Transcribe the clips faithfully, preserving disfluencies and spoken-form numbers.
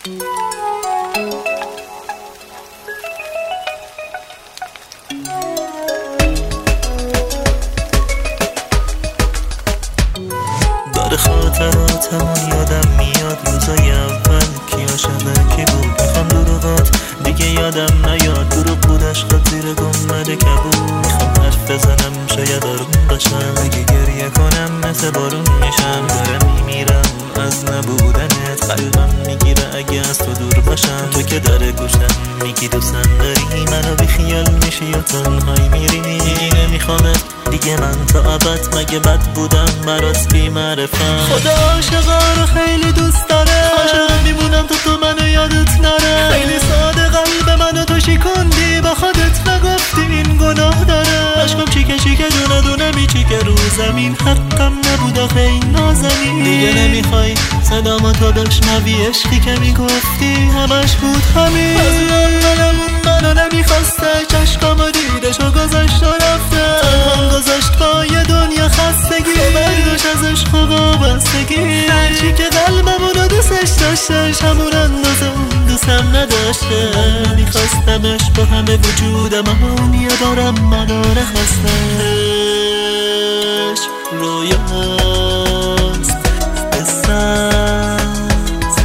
داره خاطراتمون یادم میاد روزای اول کیا شبه کی بود. میخوام دروغات دیگه یادم نیاد، دروغ بود عشقت زیر گنبد کبود. میخوام حرف بزنم شاید آروم باشم، اگه گریه کنم مثل بارون میشم. دارم میمیرم از نبودنت، قلبم میگیره اگه از تو دور باشم. تو که داره گوشم میگی دوستم داری، منو بی خیال میشی و تنهایی میری. دیگه نمیخوامت دیگه من تا ابد، مگه بد بودم برات بی معرفم. خدا عاشقا رو خیلی دوست داره، عاشق میمونم تا تو منو یادت نره. خیلی ساده قلب منو تو شکوندی، با خودت نگفتی این گناه داره. عشقم چیکه چیکه دونه دونه میچیکه رو زمین، حقم نبود آخه این نازنین. دیگه نمیخوای صدامو تو بشنوی، عشقی که میگفتی همش بود همین. از اون منمون منو نمیخواسته، چشقامو دیدشو گذاشت و رفته. تنهام گذاشت با یه دنیا خستگی، تو برداشت از عشق و وابستگی. هرچی که قلبمونو دوستش داشتش، همون اندازه اون دوستم نداشته. میخواستمش با همه وجودم، اما اون یه بارم منو نخواستش. رویاست قصه‌ست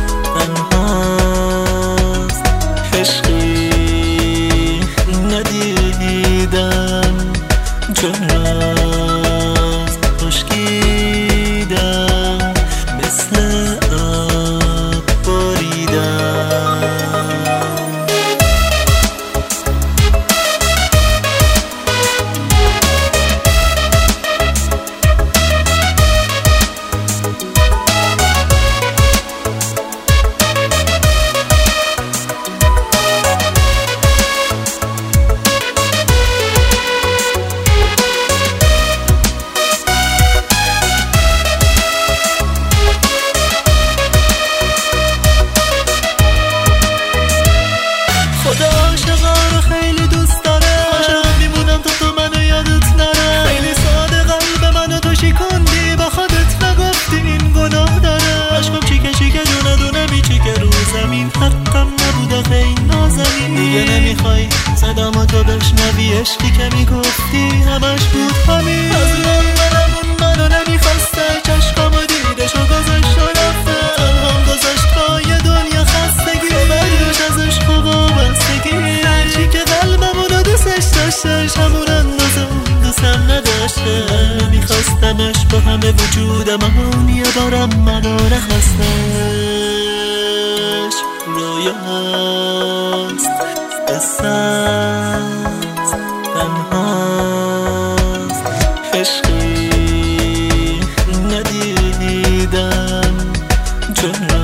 تنهاست، عشقی ندیدم چون راست خشکیدم، مثل آب باریدم. دیگه نمیخوای صدامو تو بشنوی، عشقی که میگفتی همش بود همین. از اون منمون منو نمیخواسته، چشقامو دیدشو گذاشت و رفته. تنهام گذاشت با یه دنیا خستگی، تو برداشت از عشق و وابستگی. هرچی که قلبمونو دوستش داشتش، همون اندازه اون دوستم نداشته. میخواستمش با همه وجودم، اما اون یه بارم منو نخواستش. رویاست قصه‌ست تنهاست، عشقی ندیدم چون